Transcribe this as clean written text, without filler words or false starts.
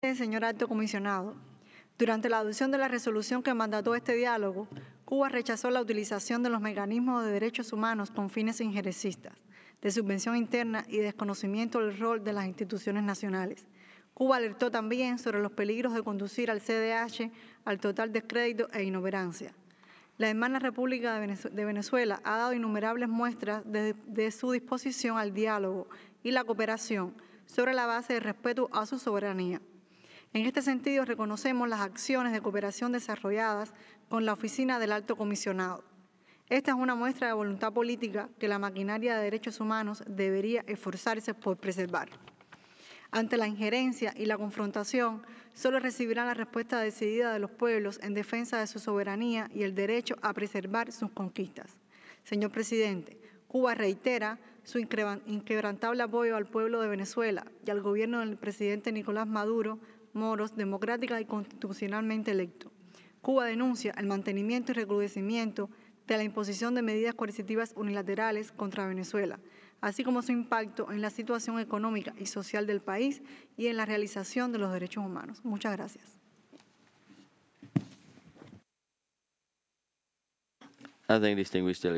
Señor Alto Comisionado, durante la adopción de la resolución que mandató este diálogo, Cuba rechazó la utilización de los mecanismos de derechos humanos con fines injerencistas, de subvención interna y desconocimiento del rol de las instituciones nacionales. Cuba alertó también sobre los peligros de conducir al CDH al total descrédito e inoperancia. La hermana República de Venezuela ha dado innumerables muestras de su disposición al diálogo y la cooperación sobre la base de respeto a su soberanía. En este sentido, reconocemos las acciones de cooperación desarrolladas con la Oficina del Alto Comisionado. Esta es una muestra de voluntad política que la maquinaria de derechos humanos debería esforzarse por preservar. Ante la injerencia y la confrontación, solo recibirán la respuesta decidida de los pueblos en defensa de su soberanía y el derecho a preservar sus conquistas. Señor presidente, Cuba reitera su inquebrantable apoyo al pueblo de Venezuela y al gobierno del presidente Nicolás Maduro Moros, democrática y constitucionalmente electo. Cuba denuncia el mantenimiento y recrudecimiento de la imposición de medidas coercitivas unilaterales contra Venezuela, así como su impacto en la situación económica y social del país y en la realización de los derechos humanos. Muchas gracias. I think distinguished